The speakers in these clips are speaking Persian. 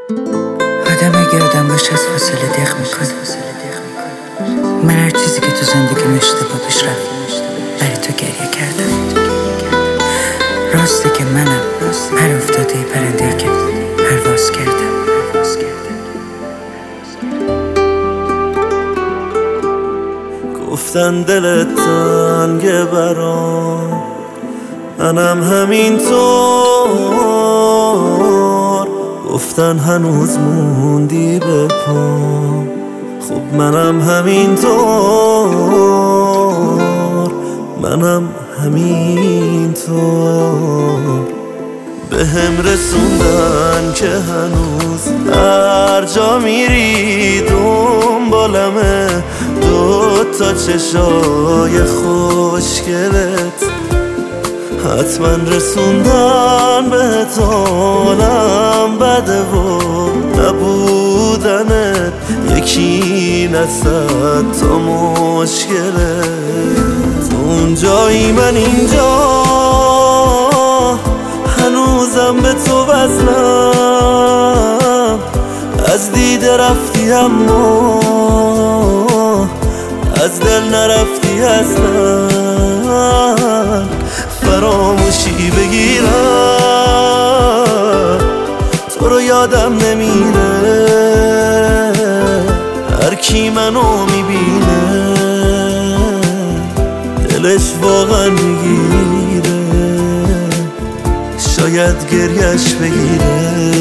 آدم اگه آدم باشه از فاصله دق میکنه. من هر چیزی که تو زندگیم اشتباه پیش رفت برای تو گریه کردم. راسته که منم هر افتاده پرنده که پرواز کردم. گفتن دلت تنگه برام، منم همینطور. گفتن هنوز موندی به پام، خب منم همینطور. منم همینطور. به هم رسوندن که هنوز هر جا میری دنبالمه. دوتا چشای خوشگلت حتما رسوندن بهت حالم بده و نبودنت یکی نصد تا مشکلت. اونجایی من اینجا، هنوزم به تو وصلم. از دیده رفتی اما از دل نرفتی اصلا. فراموشی بگیرم تو رو یادم نمیره. هر کی منو میبینه دلش واقعا میگیره. شاید گریش بگیره.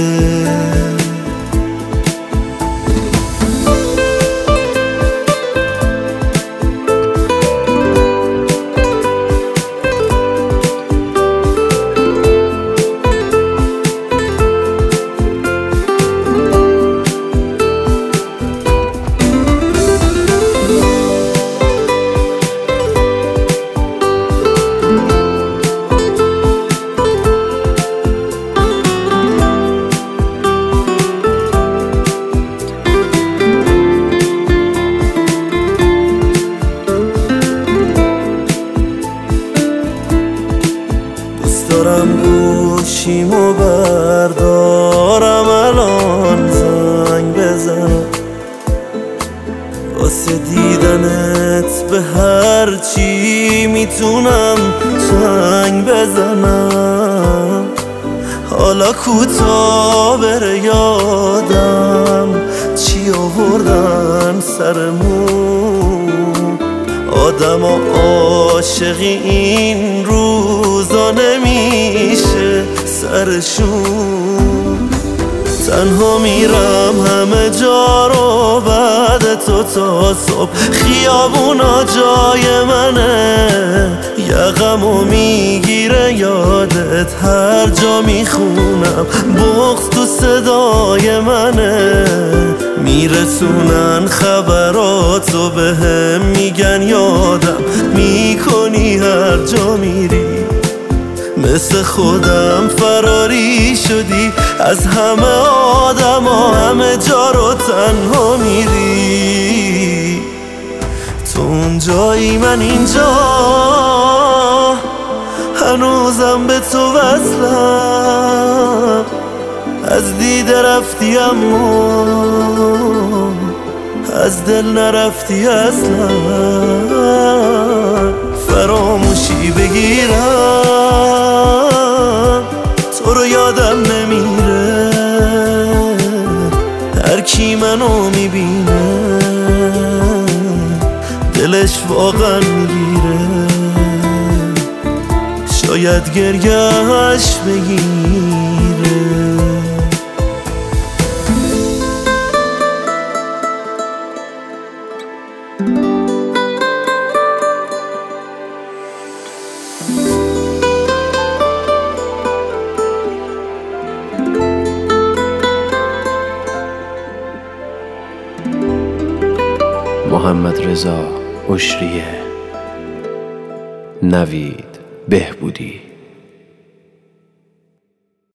دارم گوشیمو بردارم الان زنگ بزنم واسه دیدنت. به هر چی میتونم چنگ بزنم. حالا کوتا بره یادم چی آوردن سرمون. آدم و عاشقی این روزا نمیشه سرشون. تنها میرم همه جا رو بعد تو تا صبح. خیابونا جای منه، یقمو میگیره یادت. هر جا میخونم بغض تو صدای منه. میرسونن خبراتو به هم میگن یادم میکنی هر جا میری. مثل خودم فراری شدی از همه آدم ها، همه جا رو تنها میری. تو اونجایی من اینجا، هنوزم به تو وصلم. از دیده رفتی اما از دل نرفتی اصلا. فراموشی بگیرم تو رو یادم نمیره. هر کی منو میبینه دلش واقعا میگیره. شاید گریهش بگیره. محمدرضا اشریه، نوید بهبودی.